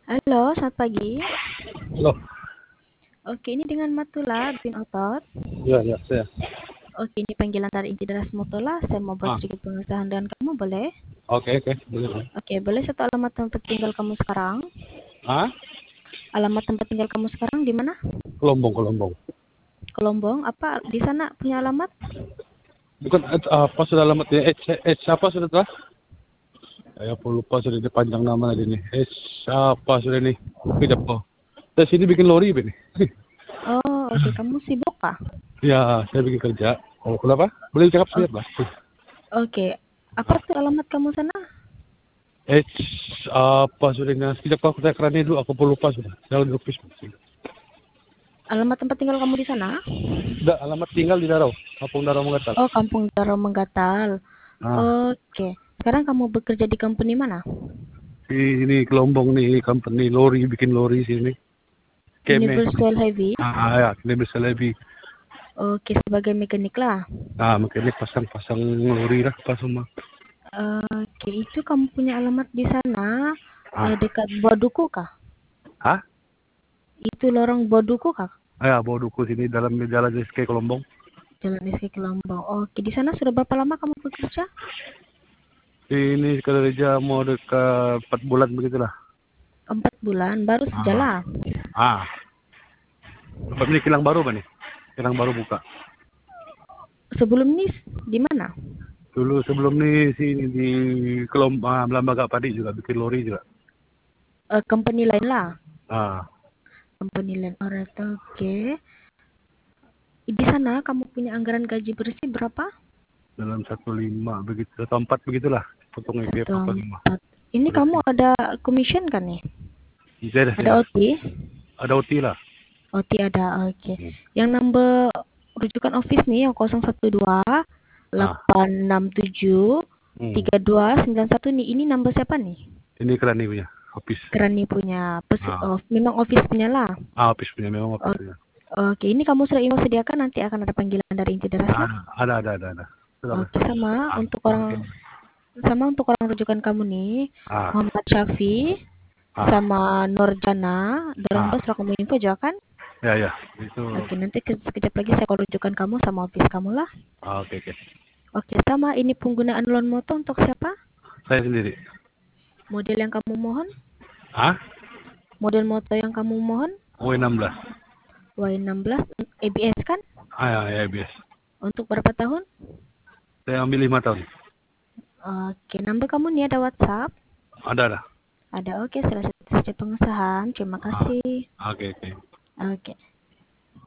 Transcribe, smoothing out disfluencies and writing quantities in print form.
Halo, selamat pagi. Halo, Oke, ini dengan Matula bin Otot. ya saya. Oke, ini panggilan dari inti deras Matola. Saya mau buat Ah, sedikit pengesahan dengan kamu, boleh? oke, boleh. Oke, boleh satu alamat tempat tinggal kamu sekarang? Ah, Alamat tempat tinggal kamu sekarang di mana? Kelombong. Kelombong. Apa di sana punya alamat? Bukan apa sudah alamatnya? Apa sudah telah? Aku lupa sudah ini panjang nama lagi nih. Apa sudah ini? Kejap kok. Saya sini bikin lori ini. Oh, oke. Kamu sibuk kah? Ya, saya bikin kerja. Oh, kenapa? Boleh cakap Oh, sedikit lah. oke. Apa Ah, tuh alamat kamu sana? H apa sudah ini? Sekejap kok saya kerani dulu. Aku pun lupa sudah. Saya di office. Alamat tempat tinggal kamu di sana? Sudah alamat tinggal di Darau. Kampung Darau Mengatal. Oh, Kampung Daro Menggatal. Ah, Oke. Sekarang kamu bekerja di company mana? ini Kelombong nih company lori bikin lori sini. Keme. Universal Heavy. Ya, ini bisa lebih. Oke, sebagai mekanik lah. Nah, makanya pasang-pasang lori lah pas semua. Oke, itu kamu punya alamat di sana Ah, dekat Boduku kah? hah? Itu lorong Boduku kah? Ya, bawa duku sini dalam jalan SK Kelombong. Jalan SK Kelambang. Oke, di sana sudah berapa lama kamu bekerja? Ini kerja mau dekat 4 bulan begitulah. 4 bulan, baru Ah, sejalan. ah. Tempat ini kilang baru nih? Kilang baru buka. Sebelum ini di mana? Dulu sebelum nih sini di Kelombong, Lembaga Padi juga bikin lori juga. Company lain lah. Ah, Company lain. Alright, oke. Di sana kamu punya anggaran gaji bersih berapa? dalam 15 begitu, 14 begitulah. Potong EP Satu apa semua. empat. Ini kamu Bersih. ada commission kan nih? Ada Tidak. OT? Ada OT lah. OT ada, oke. Hmm. Yang number rujukan office nih yang 012 Ah, 867 hmm. 3291 nih. Ini number siapa nih? Ini keren nih punya. Office. Kerani punya. Ah, Memang office punya lah. office punya memang office O- punya. Oke, ini kamu sudah email sediakan, nanti akan ada panggilan dari inti derasnya. Ada. Sudah Oke, besar. sama Ah, untuk oke. orang rujukan kamu nih, Ah, Muhammad Syafi ah, sama Nurjana. Dorong ah, bos Info juga kan? ya. Itu, Oke, nanti sekejap lagi saya call rujukan kamu sama office kamu lah. oke. Oke, sama ini penggunaan loan motor untuk siapa? Saya sendiri. Model yang kamu mohon? Ah, Model motor yang kamu mohon? W16. Y16 ABS kan? Ya, bias. Untuk berapa tahun? Saya ambil 5 tahun. Oke, number kamu nih ada WhatsApp? Ada. Ada, oke, selesai pengesahan. Terima Ah, kasih. oke. Oke.